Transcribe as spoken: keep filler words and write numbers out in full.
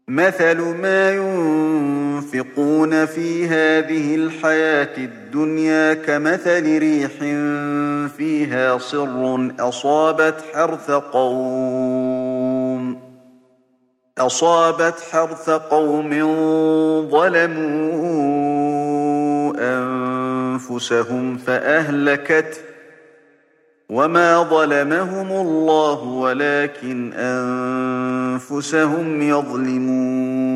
مثل ما ينفقون في هذه الحياة الدنيا كمثل ريح فيها صر أصابت حرث قوم أصابت حرث قوم ظلموا أنفسهم فأهلكته وما ظلمهم الله ولكن أنفسهم يظلمون